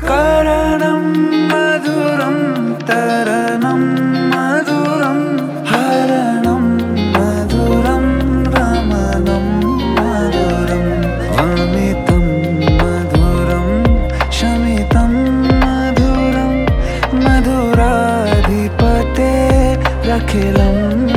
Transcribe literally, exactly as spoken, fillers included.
करणं मधुरं तरणं मधुरं हरणं मधुरं रमणं मधुरं अमितं मधुरं शमितं मधुरं मधुराधिपतेरखिलम्